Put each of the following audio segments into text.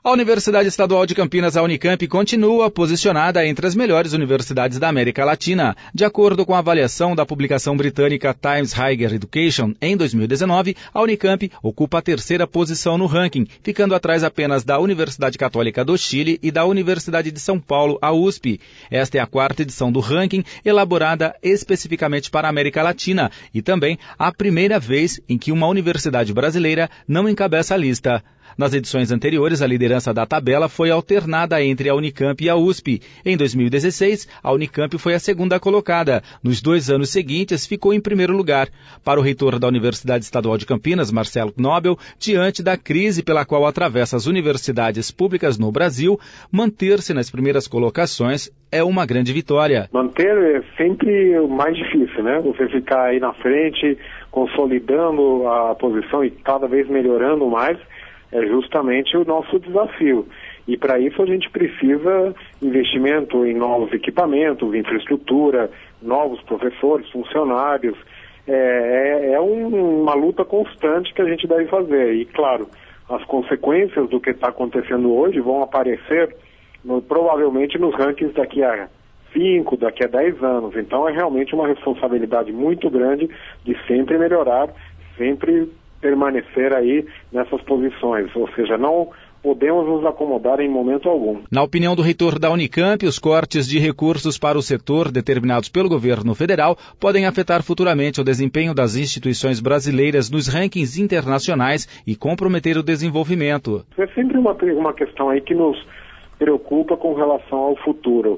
A Universidade Estadual de Campinas, a Unicamp, continua posicionada entre as melhores universidades da América Latina. De acordo com a avaliação da publicação britânica Times Higher Education, em 2019, a Unicamp ocupa a terceira posição no ranking, ficando atrás apenas da Universidade Católica do Chile e da Universidade de São Paulo, a USP. Esta é a quarta edição do ranking, elaborada especificamente para a América Latina, e também a primeira vez em que uma universidade brasileira não encabeça a lista. Nas edições anteriores, a liderança da tabela foi alternada entre a Unicamp e a USP. Em 2016, a Unicamp foi a segunda colocada. Nos 2 anos seguintes, ficou em primeiro lugar. Para o reitor da Universidade Estadual de Campinas, Marcelo Knobel, diante da crise pela qual atravessa as universidades públicas no Brasil, manter-se nas primeiras colocações é uma grande vitória. Manter é sempre o mais difícil, né? Você ficar aí na frente, consolidando a posição e cada vez melhorando mais, é justamente o nosso desafio. E para isso a gente precisa investimento em novos equipamentos, infraestrutura, novos professores, funcionários. É uma luta constante que a gente deve fazer. E, claro, as consequências do que está acontecendo hoje vão aparecer provavelmente nos rankings daqui a 5, daqui a 10 anos. Então é realmente uma responsabilidade muito grande de sempre melhorar, sempre permanecer aí nessas posições, ou seja, não podemos nos acomodar em momento algum. Na opinião do reitor da Unicamp, os cortes de recursos para o setor determinados pelo governo federal podem afetar futuramente o desempenho das instituições brasileiras nos rankings internacionais e comprometer o desenvolvimento. É sempre uma questão aí que nos preocupa com relação ao futuro.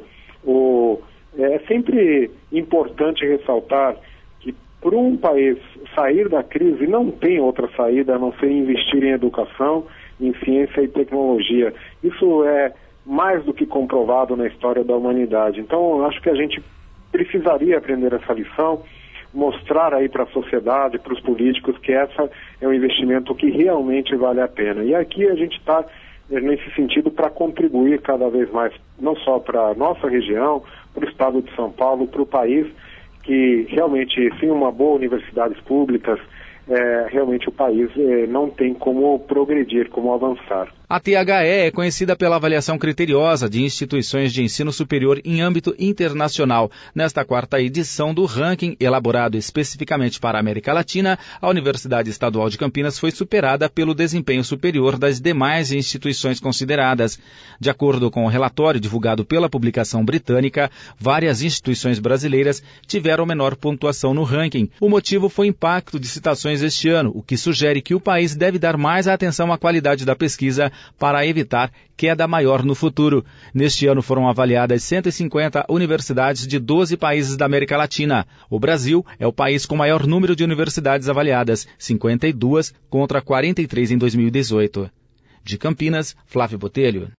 É sempre importante ressaltar que para um país sair da crise não tem outra saída a não ser investir em educação, em ciência e tecnologia. Isso é mais do que comprovado na história da humanidade. Então, acho que a gente precisaria aprender essa lição, mostrar aí para a sociedade, para os políticos, que essa é um investimento que realmente vale a pena. E aqui a gente está nesse sentido para contribuir cada vez mais, não só para a nossa região, para o estado de São Paulo, para o país, que realmente, sem uma boa universidades públicas, realmente o país não tem como progredir, como avançar. A THE é conhecida pela avaliação criteriosa de instituições de ensino superior em âmbito internacional. Nesta quarta edição do ranking, elaborado especificamente para a América Latina, a Universidade Estadual de Campinas foi superada pelo desempenho superior das demais instituições consideradas. De acordo com o relatório divulgado pela publicação britânica, várias instituições brasileiras tiveram menor pontuação no ranking. O motivo foi o impacto de citações este ano, o que sugere que o país deve dar mais atenção à qualidade da pesquisa para evitar queda maior no futuro. Neste ano foram avaliadas 150 universidades de 12 países da América Latina. O Brasil é o país com maior número de universidades avaliadas, 52 contra 43 em 2018. De Campinas, Flávio Botelho.